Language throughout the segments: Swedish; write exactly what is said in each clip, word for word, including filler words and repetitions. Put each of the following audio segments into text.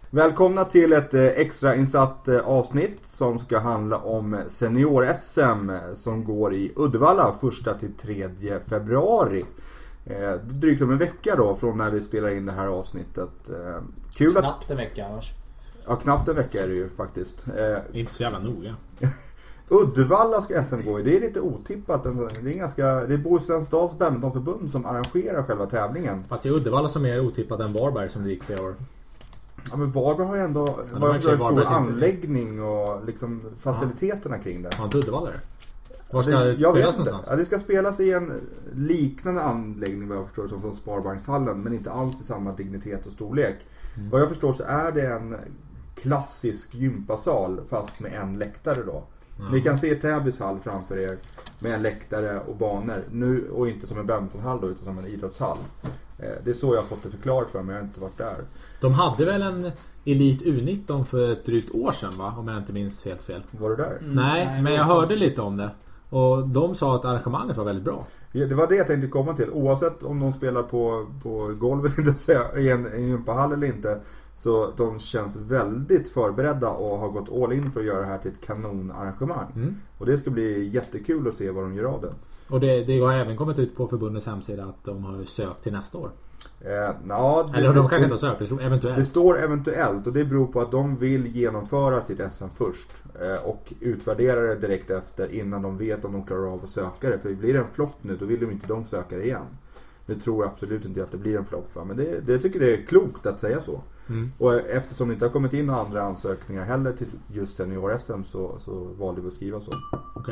Välkomna till ett extra insatt avsnitt som ska handla om senior-S M som går i Uddevalla första till tredje februari. Drygt om en vecka då från när vi spelar in det här avsnittet. Kul att... Knappt en vecka annars. Ja, knappt en vecka är det ju faktiskt. Inte så jävla noga. Uddevalla ska S M gå i. Det är lite otippat. Det är ganska, det är Bohusläns Dals badmintonförbund som arrangerar själva tävlingen. Fast det är Uddevalla som är otippat än Varberg som det gick flera år. Ja, men Varberg har ju ändå ja, var en stor anläggning och liksom faciliteterna ja. kring det. Har inte Uddevalla det? Var ska det, det spelas någonstans? Ja, det ska spelas i en liknande anläggning vad jag förstår som, som Sparbankshallen, men inte alls i samma dignitet och storlek. Mm. Vad jag förstår så är det en klassisk gympasal fast med en läktare då. Mm. Ni kan se Täbys hall framför er med en läktare och banor nu, och inte som en badmintonhall då, utan som en idrottshall. Det är så jag har fått det förklarat för mig, jag har inte varit där. De hade väl en Elite U nitton för ett drygt år sedan va? Om jag inte minns helt fel. Var du där? Mm, nej, nej, men jag hörde lite om det. Och de sa att arrangemanget var väldigt bra. Ja, det var det jag tänkte komma till. Oavsett om de spelar på, på golvet inte säga, i en, en gympahall eller inte. Så de känns väldigt förberedda och har gått all in för att göra det här till ett kanonarrangemang. Mm. Och det ska bli jättekul att se vad de gör av det. Och det, det har även kommit ut på förbundets hemsida att de har sökt till nästa år. Eh, na, det, Eller de kanske inte har sökt, det står eventuellt. Det står eventuellt och det beror på att de vill genomföra sitt S M först. Eh, och utvärdera det direkt efter innan de vet om de klarar av att söka det. För blir det en flopp nu, då vill de inte de söka det igen. Det tror jag absolut inte att det blir en flopp. Men det, det tycker det är klokt att säga så. Mm. Och eftersom det inte har kommit in några andra ansökningar heller till just senior-S M så, så valde vi att skriva så. Okay.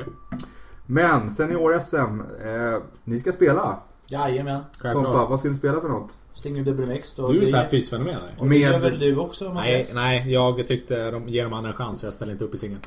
Men senior-S M, eh, ni ska spela. Jajamän. Tompa, vad ska ni spela för något? Single double mixed. Du är ju så här fysfenomen. Och det gör väl du också, Mattias? Nej, nej, jag tyckte de ger dem andra chans så jag ställer inte upp i singeln.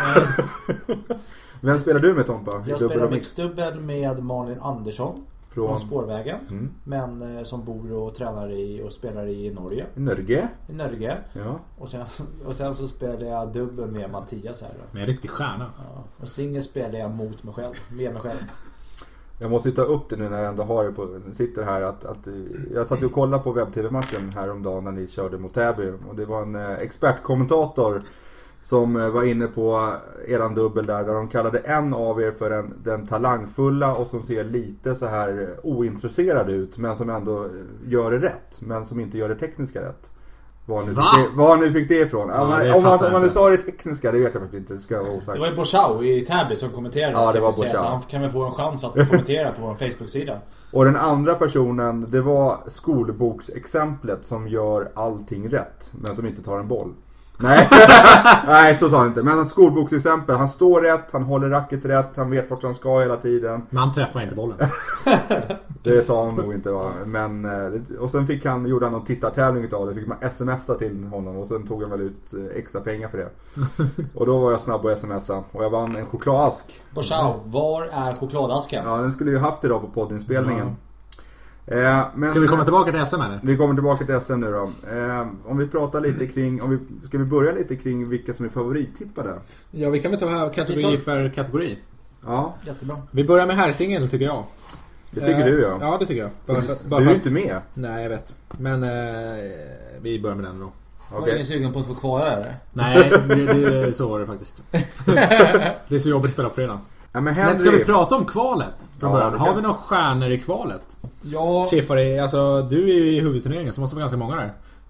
Vem spelar du med, Tompa? Jag spelar mixed double med Malin Andersson. Från, från Spårvägen. Mm. Men eh, som bor och tränar i och spelar i Norge. I Norge? I Norge. Ja. Och sen, och sen så spelar jag dubbel med Mattias här då. Med en riktig stjärna. Ja. Och singel spelar jag mot mig själv. Med mig själv. Jag måste ta upp det nu när jag ändå har det på, sitter här. Att, att, jag satt och kollade på webb-tv-matchen häromdagen när ni körde mot Täby. Och det var en eh, expertkommentator som var inne på eran dubbel där, där de kallade en av er för en, den talangfulla och som ser lite så här ointresserad ut, men som ändå gör det rätt, men som inte gör det tekniska rätt. Var nu, fick det, var nu fick det ifrån? Ja, om man, om man, om man sa det tekniska, det vet jag faktiskt inte. Det, ska vara osagt. Det var ju Borchau i Täby som kommenterade. Ja, det var Borchau. Så han kan väl få en chans att få kommentera på vår Facebook-sida. Och den andra personen, det var skolboksexemplet som gör allting rätt, men som inte tar en boll. Nej, nej så sa han inte. Men en skolboksexempel, han står rätt, han håller racket rätt, han vet vart han ska hela tiden. Men han träffar inte bollen. Det sa han nog inte va. Men, och sen fick han, gjorde han någon tittartävling utav det. Fick man smsa till honom och sen tog han väl ut extra pengar för det. Och då var jag snabb att smsa och jag vann en chokladask. Borchau, var är chokladasken? Ja, den skulle ju haft idag på poddinspelningen. Ja. Eh, men, ska vi komma tillbaka till S M eller? Vi kommer tillbaka till S M nu då. Eh, om vi pratar lite kring, om vi, ska vi börja lite kring vilka som är favorittippade? Ja, vi kan väl ta här kategori för kategori. Ja, jättebra. Vi börjar med herrsingel tycker jag. Det tycker eh, du ja. Ja, det tycker jag. Bara, bara du är ju inte med. Nej, jag vet. Men eh, vi börjar med den då. Okay. Var ingen sugen på att få kvala eller? Nej, det, det, så var det faktiskt. Det är så jobbigt att spela på fredag. Ja, men, men ska vi prata om kvalet från ja, början? Har vi några stjärnor i kvalet? Ja. Schäfer, alltså du är ju i huvudturneringen så måste vara ganska många där.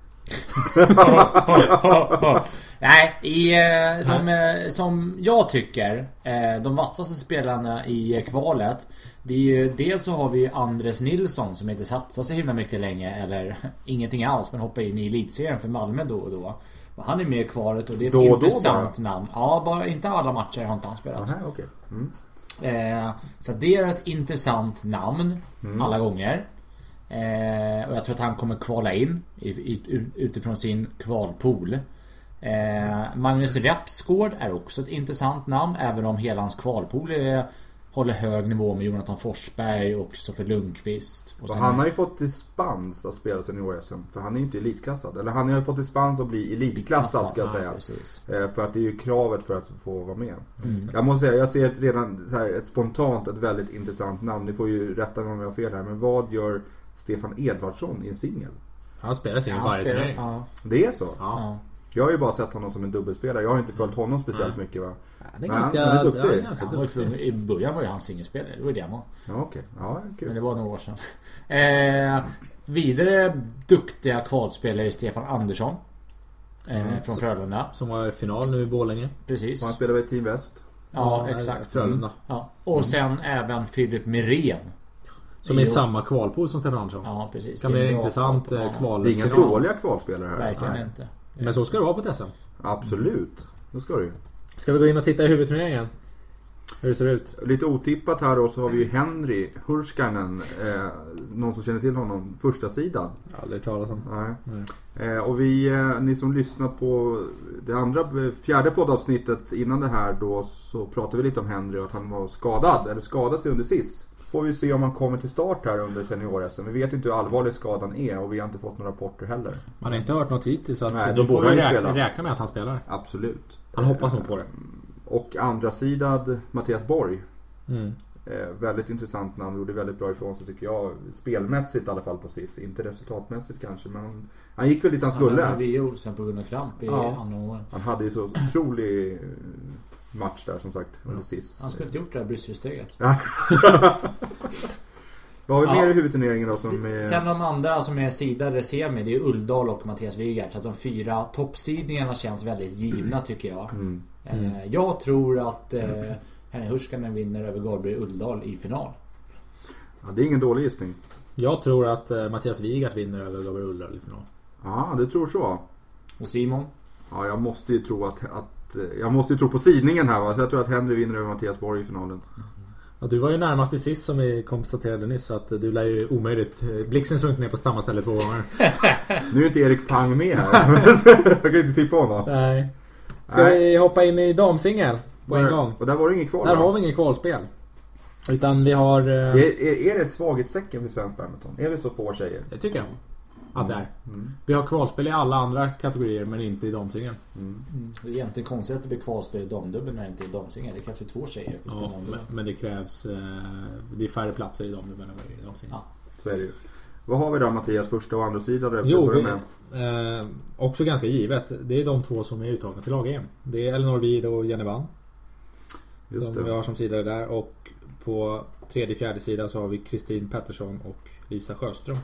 Nej, i, de, som jag tycker de vassaste spelarna i kvalet, det är ju, dels så har vi Andres Nilsson som inte satsat så himla mycket länge eller ingenting alls, men hoppar in i elitserien för Malmö då och då. Men han är med i kvalet och det är ett då intressant då namn. Ja, bara inte alla matcher har inte han spelat. Aha, okay. Mm. Eh, så det är ett intressant namn mm. alla gånger. Eh, och jag tror att han kommer kvala in i, i, utifrån sin kvalpool. Eh, Magnus Repsgård är också ett intressant namn, även om hela hans kvalpool är, håller hög nivå med Jonathan Forsberg och Sofie Lundqvist. Och och han har ju fått dispens att spela senior-S M, för han är ju inte elitklassad. Eller han har ju fått dispens att bli elitklassad ska jag säga. Ja, för att det är ju kravet för att få vara med. Mm. Jag måste säga, jag ser ett redan så här, ett spontant, ett väldigt intressant namn. Ni får ju rätta mig om jag har fel här, men vad gör Stefan Edvardsson i en singel? Han spelar sig Ja, i han varje spelar- turnering. ja. Det är så? Ja. Ja. Jag har ju bara sett honom som en dubbelspelare. Jag har inte följt honom speciellt Nej. mycket, va? Det är Men ganska, han är duktig. ja, det är ganska Han var ju duktig. för, I början var ju han singelspelare. Det var ju det han var. Ja, okej. Ja, kul. Men det var några år sedan. Eh, vidare duktiga kvalspelare är Stefan Andersson. Eh, Mm. från Frölunda. Som var i final nu i Borlänge. Precis. Han spelar väl i Team Väst? Ja, exakt. Frölunda. Ja. Och sen även Filip Mirén. Som är i samma kvalpool som Stefan Andersson. Ja, precis. Kan bli Det är en bra intressant kval på- eh, ja, kval. Det är inga final. dåliga kvalspelare här. verkligen Nej. inte. Men så ska det vara på ett S M. Absolut. Det ska du ju. Ska vi gå in och titta i huvudturneringen? Hur det ser ut? Lite otippat här då så har vi ju Henry Hurskanen. Eh, någon som känner till honom. Första sidan. Aldrig talas om. Nej. Eh, och vi, eh, ni som lyssnar på det andra, eh, fjärde poddavsnittet innan det här då, så pratade vi lite om Henry och att han var skadad, eller skadade sig under sist. Får vi se om han kommer till start här under senior-S M. Vi vet inte hur allvarlig skadan är och vi har inte fått några rapporter heller. Man har inte hört något hittills så att Nej, du då får borde ju han ju räkna, spela. räkna med att han spelar. Absolut. Han hoppas nog på det. Och andra sidan Mattias Borg. Mm. Eh, väldigt intressant namn, gjorde väldigt bra ifrån sig tycker jag. Spelmässigt i alla fall på S I S. Inte resultatmässigt kanske, men han, han gick väl lite han Han skulle. hade V O sen på grund av kramp i Ja. andra åren. Han hade ju så otrolig eh, match där som sagt under S I S. Han skulle inte gjort det här Brysselsteget. Vad har vi Ja. mer i huvudturneringen då som är... Sen de andra som är sidade semi, det är Ulldal och Mattias Wigert. Så att de fyra toppsidningarna känns väldigt givna tycker jag. Mm. Eh, jag tror att eh, Henrik Hurskanen vinner över Gabriel Ulldal i final. Ja, det är ingen dålig gissning. Jag tror att eh, Mattias Wigert vinner över Gabriel Ulldal i final. Ja, du tror så. Och Simon? Ja, jag måste ju tro att, att jag måste ju tro på sidningen här, va? Så jag tror att Henry vinner över Mattias Borg i finalen. Ja, du var ju närmast i sist som vi konstaterade nyss, så att du lär ju omöjligt. Blixen slog inte ner på samma ställe två gånger. Nu är inte Erik Pang med här. Jag kan inte tippa honom. Nej. Ska Nej. vi hoppa in i damsingel på en gång? Och där var det inget kvar. Där va? har vi ingen kvalspel. Utan vi har... eh, Det är, är det ett svaghetstecken för svensk badminton? Är vi så få tjejer? Det tycker jag att det är. Mm. Vi har kvalspel i alla andra kategorier men inte i damsingeln. Mm. Mm. Det är egentligen konstigt att det blir kvalspel i damdubbel när det inte är damsingel. Det krävs ju två tjejer för att spela Ja, damdubbel. men, men det krävs... Eh, det är färre platser i damdubbeln än vad det är i damsingeln. Ja. Så är det ju. Vad har vi då Mattias, första och andra sidan? Där Jo, vi, vi, med? eh, också ganska givet. Det är de två som är uttagna till lag-E M. Det är Elinor Wid och Jenny Vann. Just Som vi det. har som sidare där. Och på tredje, fjärde sida så har vi Kristin Pettersson och Lisa Sjöström.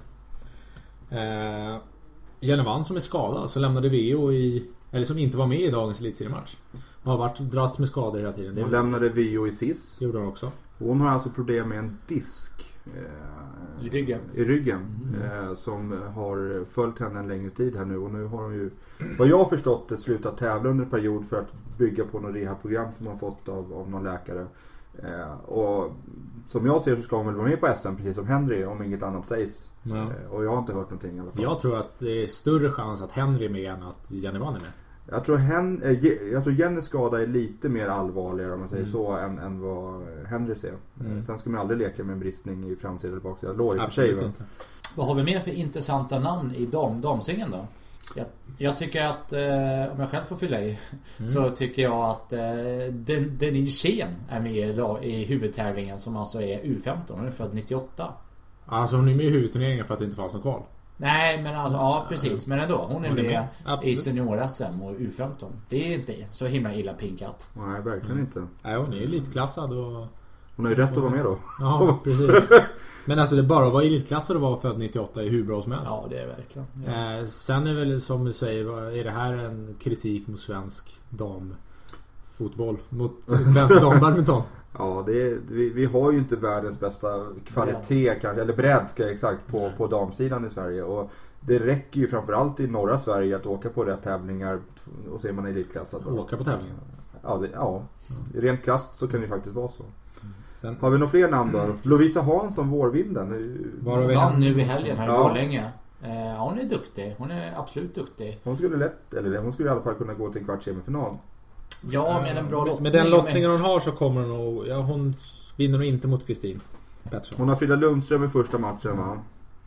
Eh, Jenny Vann som är skadad, så lämnade V O i... Eller som inte var med i dagens elitseriematch. Har varit drats med skador hela tiden. Det Hon lämnade V O i S I S. gjorde hon också. Hon har alltså problem med en disk eh, I ryggen. i ryggen eh, som har följt henne en längre tid här nu. Och nu har hon ju, vad jag har förstått, slutat tävla under en period för att bygga på något rehabprogram som hon fått av, av någon läkare. Eh, och som jag ser så ska hon väl vara med på S M precis som Henry, om inget annat sägs. Ja. Eh, och jag har inte hört någonting i alla fall. Jag tror att det är större chans att Henry är med än att Jenny Vann är med. Jag tror, hen, eh, Je- jag tror Jennys skada är lite mer allvarligare om man säger Mm. så än, än vad Henry ser. Mm. Eh, Sen ska man aldrig leka med en bristning i framtida eller baksida lår i och för sig. Absolut Va? inte. Vad har vi mer för intressanta namn i dam, damsingeln då? Jag, jag tycker att, eh, om jag själv får fylla i, Mm. så tycker jag att eh, Den, Denise Chen är med i, dag- i huvudtävlingen som alltså är U femton. Hon är född nittioåtta. Alltså hon är med i huvudturneringen för att det inte fanns någon kval. Nej men alltså, ja precis. Men ändå, hon är Hon är med, med. i Absolut. senior-S M och U femton. Det är inte så himla illa pinkat. Nej, verkligen Mm. inte. Nej, hon är elitklassad och... Hon har ju rätt att vara med då. Ja, precis. Men alltså det bara var elitklassad och var född nittioåtta är hur bra som helst. Ja det är verkligen. Ja. Eh, sen är väl som du säger, är det här en kritik mot svensk damfotboll? Mot svensk dambadminton? Ja, det är, vi, vi har ju inte världens bästa kvalitet kanske, eller bredd ska jag exakt på, Nej. på damsidan i Sverige. Och det räcker ju framförallt i norra Sverige att åka på rätt tävlingar och så är man elitklassad. Åka på tävlingen. Ja, det, ja, rent krasst så kan det faktiskt vara så. Sen, Har vi några fler namn då? Lovisa Hansson, vårvinden. Var har Hon vi vann henne? nu i helgen här i Ja. Borlänge. Eh, ja, hon är duktig. Hon är absolut duktig. Hon skulle lätt, eller hon skulle i alla fall kunna gå till en kvart semifinal. Ja, med en bra lottning. Med den lottningen hon har så kommer hon nog... Ja, hon vinner nog inte mot Kristin Pettersson. Hon har Frida Lundström i första matchen, va?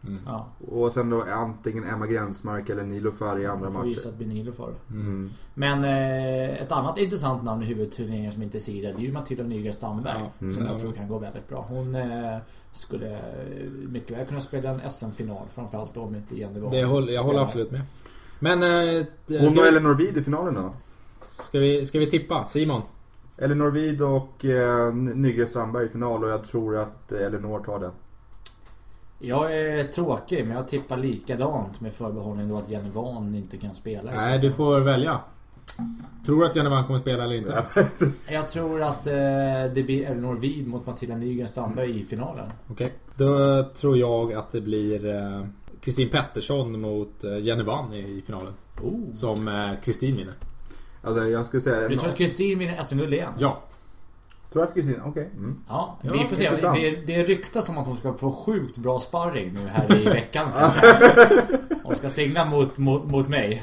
Mm. Ja. Och sen då antingen Emma Gränsmark eller Nilofar i andra Jag får matcher. gissa att det blir Nilofar. Mm. Men eh, ett annat intressant namn i huvudturneringen som inte ser det, det är ju Matilda Nygren Stamberg. Ja. Mm. Som jag tror kan gå väldigt bra. Hon eh, skulle mycket väl kunna spela en S M-final. Framförallt om inte Jenny var. Det håller, jag håller absolut med. Men... Eh, Hon ska, och Elinor Vid i finalen då? ska, vi, ska vi tippa? Simon? Elinor Vid och eh, Nygren Strandberg i final och jag tror att Elinor tar den. Jag är tråkig men jag tippar likadant med förbehållning då att Jenny Van inte kan spela. Nej, du får välja. Tror du att Jenny Van kommer spela eller inte? Jag tror att eh, det blir Elinor Vid mot Matilda Nygren Stamberg i finalen. Okej. Okay. Då tror jag att det blir eh, Kristin Pettersson mot eh, Jenny Van i finalen. Oh. Som Kristin eh, vinner. Alltså jag skulle säga... Du tror att Kristin vinner S M-guld igen? Ja. Tror du att Kristin? Okej. Okay. Mm. Ja, ja, vi får se. intressant. Det, det är ryktat som att hon ska få sjukt bra sparring nu här i veckan. Kan jag säga. Hon ska signa mot, mot, mot mig.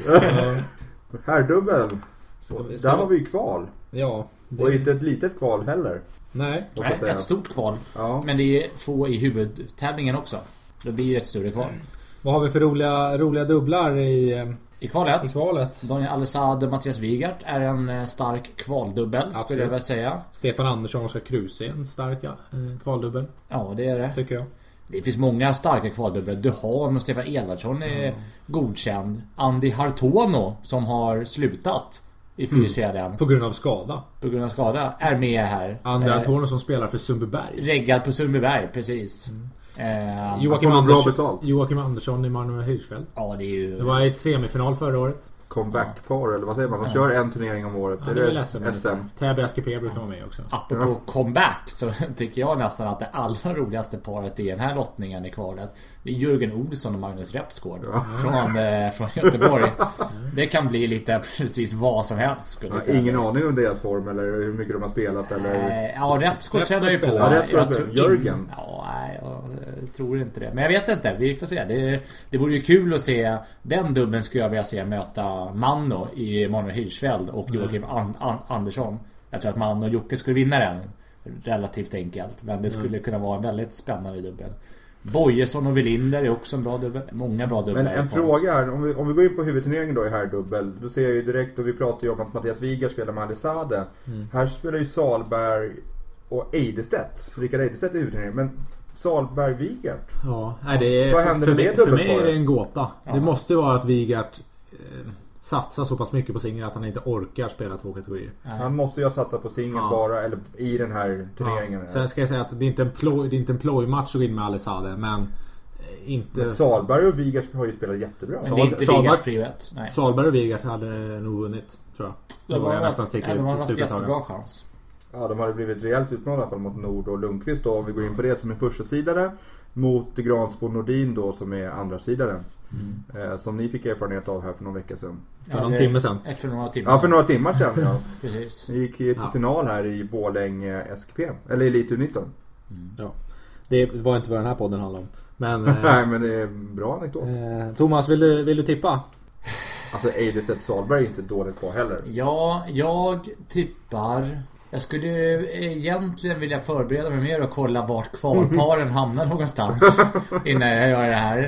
Herrdubbel. Så, Där har vi ju kval. Ja. Det... Och inte ett litet kval heller. Nej. Nej, ett stort kval. Ja. Men det är få i huvudtävlingen också. Då blir det ett större kval. Vad har vi för roliga, roliga dubblar i, I kvalet? i kvalet? Daniel Alessad och Mattias Wigart är en stark kvaldubbel. Absolut. Skulle jag väl säga. Stefan Andersson och Oskar Kruse är en stark eh, kvaldubbel. Ja, det är det. Tycker jag. Det finns många starka kvaldubblar. Duhan och Stefan Edvardsson är mm. godkänd. Andy Hartono som har slutat i fyrhjulsfjädern mm. på grund av skada. På grund av skada är med här. Andy eh, Hartono som spelar för Sundbyberg. Reggar på Sundbyberg, precis. Mm. Eh, Joakim, Andersson, Joakim Andersson i Manuel Hirschfeldt. Ja, det är ju... Det var i semifinal förra året. Comeback-par eller vad säger man? De kör en turnering om året. Ja, är det är det S M. S M? Täby S K P brukar vara med också. Apropå ja. comeback så tycker jag nästan att det allra roligaste paret i den här lottningen i kvalet det är Jörgen Olsson och Magnus Repsgård ja. från, eh, från Göteborg. Det kan bli lite precis vad som helst. Skulle ja, ingen aning om deras form eller hur mycket de har spelat eller... Eh, ja, Repsgård tränar ju på. Ja, jag tror Jörgen. In... Ja, nej, jag tror inte det. Men jag vet inte, vi får se. Det, det vore ju kul att se den dubben skulle jag vilja se möta Manno i Manuel Hirschfeldt och Joakim An- An- Andersson. Jag tror att Manno och Jocke skulle vinna den relativt enkelt. Men det skulle mm. kunna vara en väldigt spännande dubbel. Bojesson och Velinder är också en bra dubbel. Många bra dubblar. Men en fråga här, om vi, om vi går in på huvudturneringen då i här dubbel, då ser jag ju direkt, och vi pratar ju om att Mattias Wigart spelar med Alisade. Mm. Här spelar ju Salberg och Eidestedt. Rickard Eidestedt i huvudturneringen, men Salberg Wigart. Ja, nej, det är, vad händer för, med mig, det för mig är det en gåta. Ja. Det måste ju vara att Wigart eh, satsar så pass mycket på singel att han inte orkar spela två kategorier. Ja. Han måste ju ha satsat på singel ja. bara eller i den här turneringen. Ja. Sen ska jag säga att det är inte en ploj, det är inte en plojmatch att gå in med Alisade, men inte... Men Salberg och Wigart har ju spelat jättebra. Men det är inte Salberg, Wigars privat. Nej. Salberg och Wigart hade nog vunnit, tror jag. Det, det var, var nästan stickligt. Det var en jättebra chans. Ja, de hade blivit rejält utmanade i alla fall mot Nord och Lundqvist då, om vi går in på det som är första sidare mot Gransbo Nordin då som är andra sidare. Mm. Eh, som ni fick erfarenhet av här för någon vecka sedan. För ja, någon timme sedan. För några timmar ja, för några timmar sedan. Ja. Precis. Ni gick ju till ja. final här i Borlänge S K P. Eller Elite U nitton. Mm. Ja. Det var inte vad den här podden handlar om. Men, nej, men det är en bra anekdot. Eh, Thomas, vill du, vill du tippa? Alltså Eidestedt Salberg är inte dåligt på heller. Ja, jag tippar... Jag skulle egentligen vilja förbereda mig mer och kolla vart kvalparen hamnar någonstans innan jag gör det här.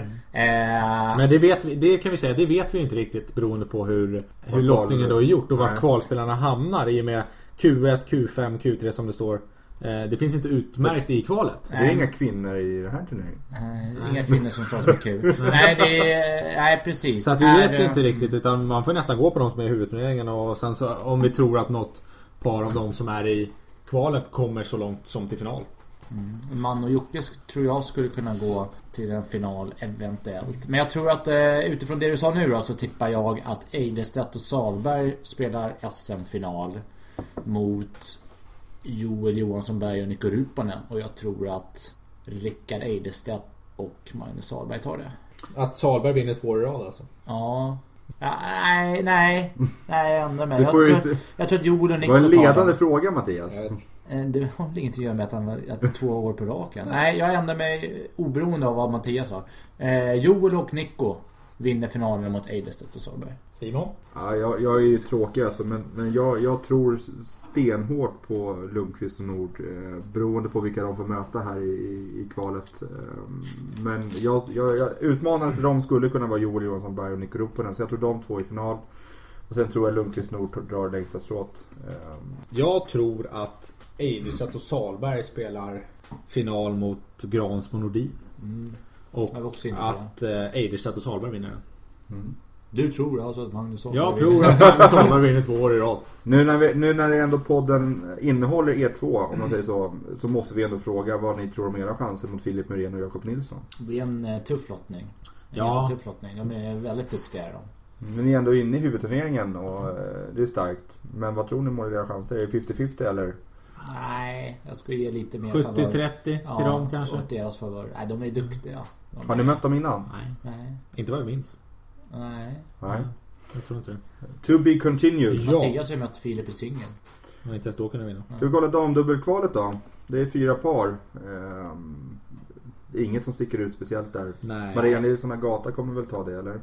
Eh... Men det vet vi, det kan vi säga, det vet vi inte riktigt beroende på hur, hur lottningen då är gjort och var kvalspelarna hamnar i och med Q ett, Q fem, Q tre som det står. Eh, det finns inte utmärkt i kvalet. Det är inga kvinnor i den här turneringen. Nej, inga kvinnor som står som Q. nej, det är, nej, precis. Så att vi är vet det... inte riktigt, utan man får nästan gå på de som är i huvudturneringen och sen så om vi tror att något par av de som är i kvalet kommer så långt som till final. Mm. Man och Jocke tror jag skulle kunna gå till en final eventuellt. Men jag tror att eh, utifrån det du sa nu då, så tippar jag att Eidestedt och Salberg spelar S M-final mot Joel Johanssonberg och Nico Rupanen. Och jag tror att Rickard Eidestedt och Magnus Salberg tar det. Att Salberg vinner två i rad alltså? Ja. Ja, nej, nej, nej, jag ändrar mig. Jag tror, inte... att, jag tror att Joel och Nico tar det. Det var en ledande dem. fråga, Mattias. Det har väl inget att göra med att, han, att det är två år på raken. Nej, jag ändrar mig oberoende av vad Mattias sa. Eh, Joel och Nico vinner finalen mot Eiderstedt och Solberg. Simon? Ja, jag, jag är ju tråkig alltså, men, men jag, jag tror stenhårt på Lundqvist och Nord eh, beroende på vilka de får möta här i, i, i kvalet. Eh, men jag, jag, jag utmanande till dem skulle kunna vara Joel Johansson Berg och Nico Ruponen, så jag tror de två i final. Och sen tror jag Lundqvist och Nord drar längsta stråt. Eh. Jag tror att Eiderstedt och Salberg spelar final mot Gransmo Nordin. Mm. Och att eh, Eiderstedt och Salberg vinner den. Mm. Du tror alltså att Magnus Salberg Jag tror att Magnus Salberg vinner två år i rad. Nu när, vi, nu när det ändå podden innehåller er två, om man säger så, så måste vi ändå fråga vad ni tror om era chanser mot Filip Muren och Jakob Nilsson. Det är en eh, tuff lottning. En Ja. tuff lottning. De är väldigt duktiga de. Men ni är ändå inne i huvudturneringen och eh, det är starkt. Men vad tror ni om era chanser? Är det femtio femtio eller? Nej, jag skulle ge lite mer sjuttio trettio till ja, dem kanske. åt deras favör. Nej, de är duktiga. De Har ni är... mött dem innan? Nej, Nej. inte vad jag minns. Nej. Nej. Jag tror inte det. To be continued. Ja. Mattias har ju mött Filip i singeln. Men inte ens då kunde vinna. Ska vi kolla damdubbelkvalet då? Det är fyra par. Ehm, det är inget som sticker ut speciellt där. Nej. Maria Nilsson Agata kommer väl ta det, eller?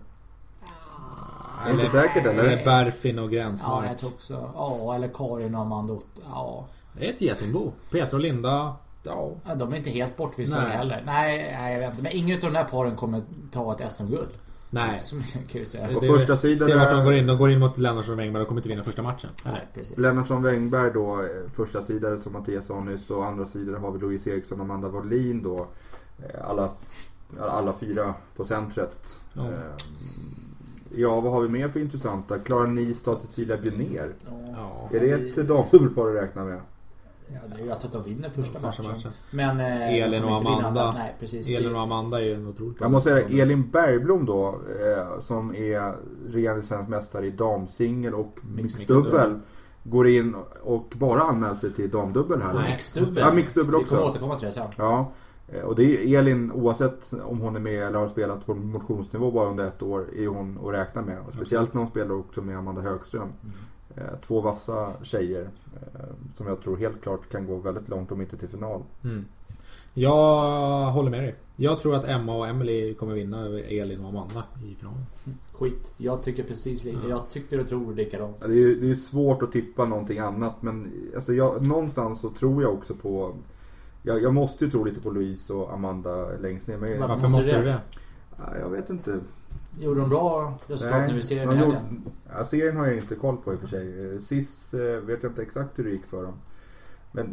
Är Eller, inte säkert, eller? eller Berfin och Ja, Gränsmark. jag tror också. Ja, eller Karin och Amanda Ott. Ja. Det är ett getingbo. Petra och Linda. Ja. Ja, de är inte helt bortvissade Nej. heller. Nej, nej, jag vet inte. Men ingen av de här paren kommer ta ett S M-guld. Nej. Som jag kan ju säga. På Det- första sidan Se vart är- de går in. De går in mot Lennartsson och Wängberg. De kommer inte vinna första matchen. Nej, precis. Lennartsson Wängberg då, eh, första sidan som Mattias sa nyss, och andra sidan har vi Louise Eriksson och Amanda Wallin då. Eh, Alla, alla fyra på centret. Ja. Eh, Ja, vad har vi mer för intressanta? Klara Nistad, Cecilia Björner. Ja. Är det ett damdubbelpar att räkna med? Ja, det är ju att de vinner första, Första matchen. matchen. Men eh, Elin de kommer och inte vinna Amanda. andra. Nej, precis. Elin och Amanda är ju en otroligt. Jag måste säga Elin Bergblom då, eh, som är regerande svensk mästare i damsingel och mixdubbel, går in och bara anmält sig till damdubbel här. Nej. Mixdubbel. Ja, mixdubbel Vi kommer också. återkomma till det sen. Ja, eh, och det är Elin, oavsett om hon är med eller har spelat på motionsnivå bara under ett år, är hon att räkna med. Och speciellt när hon spelar också med Amanda Högström. Mm. Eh, Två vassa tjejer eh, som jag tror helt klart kan gå väldigt långt, om inte till final. Mm. Jag håller med dig. Jag tror att Emma och Emily kommer vinna över Elin och Amanda i finalen. Skit. Jag tycker precis lika. Jag tycker och tror likadant. Ja, Det är, det är svårt att tippa någonting annat, men alltså jag, någonstans så tror jag också på, jag, jag måste ju tro lite på Louise och Amanda längst ner. Men, Varför Varför måste måste du du det? det? ja, jag vet inte. Gjorde de bra resultat när vi ser den i de helgen? gjorde- ja, serien har jag inte koll på i och för sig. Eh, Sis eh, vet jag inte exakt hur det gick för dem. Men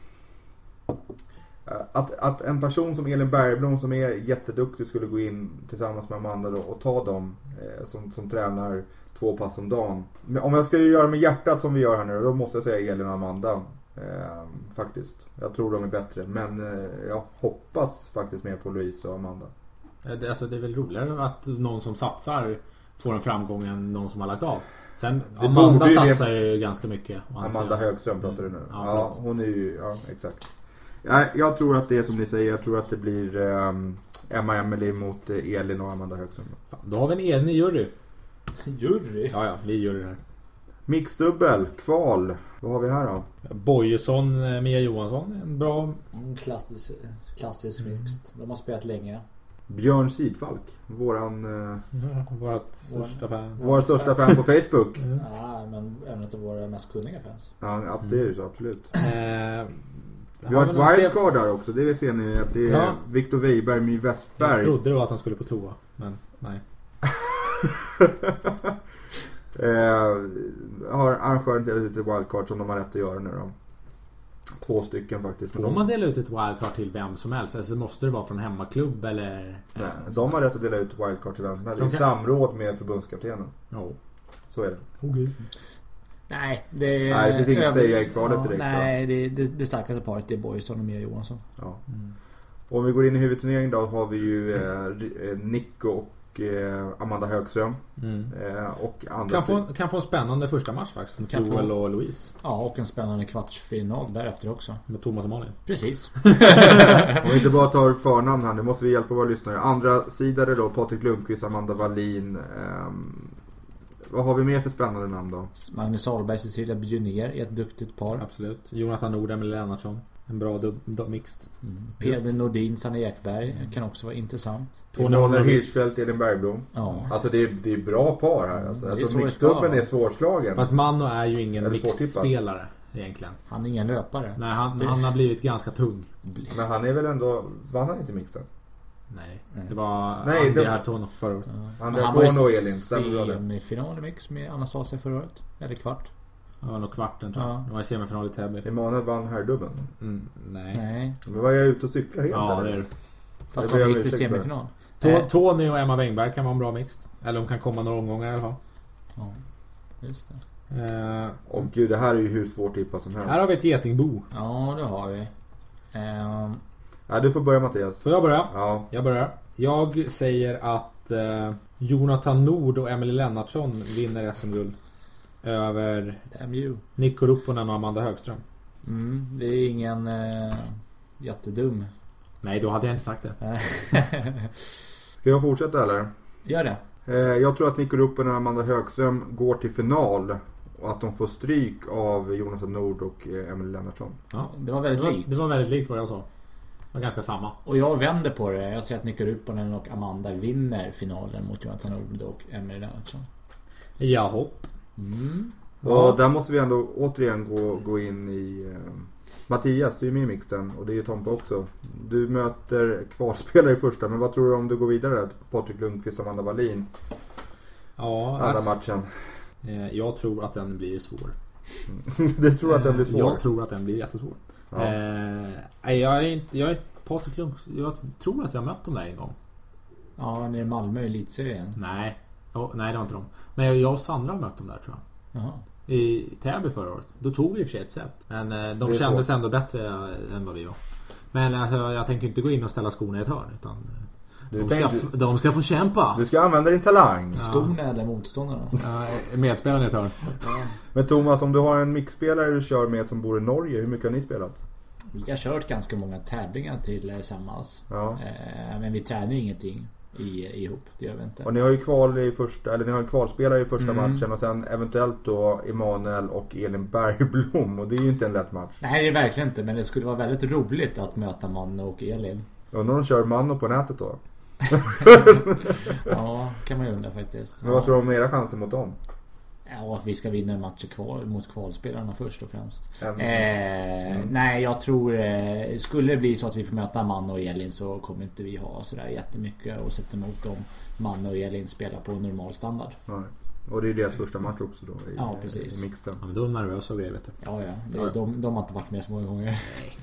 eh, att, att en person som Elin Bergblom som är jätteduktig skulle gå in tillsammans med Amanda då, och ta dem eh, som, som tränar två pass om dagen. Men om jag ska göra med hjärtat som vi gör här nu, då måste jag säga Elin och Amanda. Eh, faktiskt. Jag tror de är bättre. Men eh, jag hoppas faktiskt mer på Louise och Amanda. Det, alltså, det är väl roligare att någon som satsar får en framgång än någon som har lagt av. Sen Det Amanda borde ju satsar det- ju ganska mycket. Amanda Högström pratar du nu. Ja, Ja, förlåt. hon är ju, ja exakt. Ja, jag tror att det är som ni säger, jag tror att det blir um, Emma Emily mot eh, Elin och Amanda Högström. Fan, då har vi en enig jury. Jury? Ja, ja, vi är jury här. Mixdubbel, kval. Vad har vi här då? Bojesson, eh, Mia Johansson, en bra. Mm, klassisk klassisk mixed. De har spelat länge. Björn Sidfalk, våran uh, Ja, vårt största fan. vår största fan på Facebook. Mm. Ja, men en av våra mest kunniga fans. Ja, ja, det är ju så, absolut. Eh, Vi har vi ett någon steg- wildcard där också, det ser ni att det är Ja. Viktor Weiberg, My Jag Westberg. trodde då att han skulle på toa, men nej. eh, har arrangören delat ut ett wildcard som de har rätt att göra nu då. Två stycken faktiskt. Får man dela ut ett wildcard till vem som helst? Alltså måste det vara från hemmaklubb eller? Nej, de har rätt att dela ut wildcard till vem som helst. I Okej. samråd med förbundskaptenen. Ja. Så är det. Okay. Nej, det är... Nej, det finns inget att över- säga i kvalet direkt, Nej, det, det, det starkaste paret är Bojesson och Mia Johansson. Ja. Mm. Och om vi går in i huvudturneringen då har vi ju eh, Nico och eh, Amanda Högström. Mm. Eh, och andra Kan, få, sid- kan få en spännande första match faktiskt med Kan få. Joel och Louise. Ja, och en spännande kvartsfinal därefter också. Med Thomas och Malin. Precis. Om vi inte bara tar förnamn här, nu måste vi hjälpa våra lyssnare. Andra sidare då, Patrik Lundqvist, Amanda Wallin. ehm, vad har vi mer för spännande namn då? Magnus Ahlberg, Cecilia Björner är ett duktigt par. Absolut. Jonathan Nord, Emil Lennartsson. En bra dub- dub- mixed. Mm. Peder Nordin, Sanne Ekberg kan också vara intressant. Tony Hirschfeldt, Elin Bergblom. Ja. Alltså det är, det är bra par här. Alltså, Det är alltså så mixklubben det är svårslagen. Fast Mano är ju ingen Eller mixspelare egentligen. Han är ingen löpare. Nej, han, Det- han har blivit ganska tung. Men han är väl ändå... Vann han inte mixen? Nej, Nej. det var Nej, Andy det- Hartono förra året. Ja. Han Men är han på var och i Elin, stämmer bra det. semifinal i mix med Anastasia förra året. Eller kvart. Det var nog kvarten tror jag. Ja. Det var i semifinal i Täby. Emanuel vann här dubben. Mm, nej. Nej. Men var jag ute och cyklar helt Ja, eller? det är det. Fast Det de blev gick till ursäkt för. semifinal. To- Eh, Tony och Emma Wengberg kan vara en bra mixed. Eller de kan komma några omgångar i alla fall. Ja, just det. Eh, Och gud, det här är ju hur svårt tippat som helst. här har vi ett getingbo. Ja, det har vi. Ehm, Ja, du får börja Mattias. Får jag börja? Ja. Jag börjar. Jag säger att eh, Jonathan Nord och Emily Lennartsson vinner S M-guld över damn you. Nico Rupponen och Amanda Högström. Mm, det är ingen eh, jättedum. Nej, då hade jag inte sagt det. Ska jag fortsätta eller? Gör det. Eh, jag tror att Nico Ruppen och Amanda Högström går till final. Och att de får stryk av Jonathan Nord och eh, Emily Lennartsson. Ja. Det var Det väldigt var, likt. det var väldigt likt vad jag sa. Det var ganska samma. Och jag vänder på det. Jag säger att Nico Rupponen och Amanda vinner finalen mot Jonathan Nord och Emily Lennartsson. Ja, hopp. Mm. Och där måste vi ändå återigen gå, gå in i... Eh, Mattias, du är med i mixen. Och det är ju Tompa också. Du möter kvalspelare i första. Men vad tror du om du går vidare? Patrik Lundqvist och Amanda Wallin. Ja, Andra alltså, matchen. eh, jag tror att den blir svår. Du tror att den blir Eh, svår? Jag tror att den blir jättesvår. Ja. Eh, jag är inte... Jag är Patrik Lundqvist. Jag tror att jag har mött dem där en gång. Ja, nere i Malmö i elitserien. Nej. Oh, nej, det var inte dem. Men jag och Sandra har mött dem där tror jag. Jaha. I Täby förra året. Då tog vi i och för sig ett set. Men eh, de Det är kändes svårt. ändå bättre eh, än vad vi var. Men alltså, jag tänker inte gå in och ställa skorna i ett hörn. Utan eh, Du, de, ska, tänker, f- de ska få kämpa. du ska använda din talang. Skorna eller motståndarna? Uh, medspelaren i ett hörn. Men Thomas, om du har en mixspelare du kör med som bor i Norge, hur mycket har ni spelat? Vi har kört ganska många tävlingar till eh, Sammals. Ja. Eh, men vi tränar ju ingenting i, ihop. Det gör vi inte. Och ni har ju kval i första, eller ni har en kvalspelare i första Mm. matchen och sen eventuellt då Emanuel och Elin Bergblom, och det är ju inte en lätt match. Nej, det är verkligen inte. Men det skulle vara väldigt roligt att möta Manne och Elin. Undrar om de kör Mano på nätet då? Ja, kan man ju undra faktiskt. Men vad tror du om era chanser mot dem? Ja, att vi ska vinna en match kval, mot kvalspelarna först och främst. En, Eh, Mm. Nej, jag tror eh, skulle det bli så att vi får möta Manne och Elin så kommer inte vi ha sådär jättemycket att sätta emot om Manne och Elin spelar på normal standard. Nej. Och det är ju deras första match också då i, Ja, precis. i mixen. Ja, men då är de nervösa och grejer, vet du. Ja, ja. Det, Ja. de, de har inte varit med så många gånger.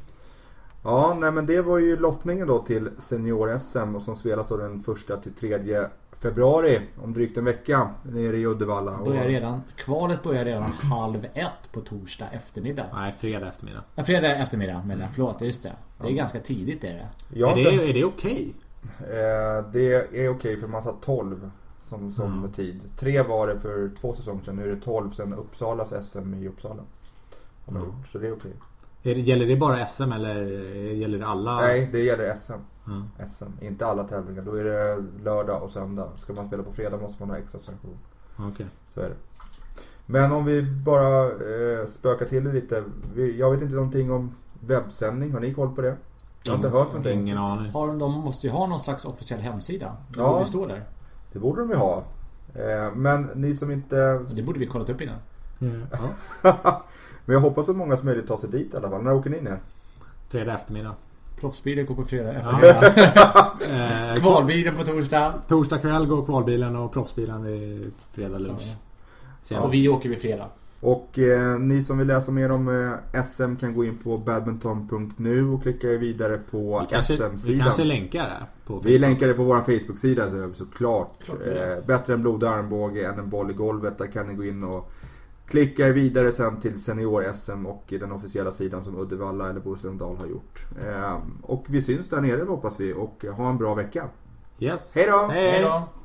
Ja, nej men det var ju lottningen då till senior-S M och som spelas då den första till tredje februari om drygt en vecka nere i Uddevalla. Och Börjar redan, kvalet börjar redan halv ett på torsdag eftermiddag. Nej, fredag eftermiddag. Ja, fredag eftermiddag, men mm. förlåt, just det. Det är ganska tidigt är det. ja, är, det, är det okej? Eh, det är okej för man tar tolv som, som Mm. tid. Tre var det för två säsonger sedan, nu är det tolv sen Uppsalas S M i Uppsala. Mm. Så det är okej. Är det, gäller det bara S M eller gäller det alla? Nej, det gäller S M. Mm. S M, inte alla tävlingar. Då är det lördag och söndag. Ska man spela på fredag måste man ha extra sanktion. Okej. Så är det. Men om vi bara eh, spökar till det lite. Vi, jag vet inte någonting om webbsändning. Har ni koll på det? Jag har inte hört någonting. Ingen aning. Har, de måste ju ha någon slags officiell hemsida. Det Ja. borde stå där. Det borde de ju ha. Eh, men ni som inte... Det borde vi kollat upp innan. Mm. Ja. Men jag hoppas att många som möjligt tar sig dit i alla fall. När åker ni ner? Fredag eftermiddag. Proffsbilen går på fredag Ja. eftermiddag. eh, Kvalbilen på torsdag. Torsdag kväll går kvalbilen och proffsbilen är fredag lunch. Sen, Och vi åker vid fredag. Och eh, ni som vill läsa mer om eh, S M kan gå in på badminton punkt nu och klicka er vidare på vi, kanske, vi S M-sidan. kanske länkar det på Facebook. Vi länkar det på vår Facebook-sida så såklart. Klart vi gör. Eh, bättre än blod och armbåge än en boll i golvet. Där kan ni gå in och klicka er vidare sen till senior-S M och den officiella sidan som Uddevalla eller Bohuslän Dal har gjort. Eh, och vi syns där nere hoppas vi och ha en bra vecka. Yes. Hej då! Hej. Hej då!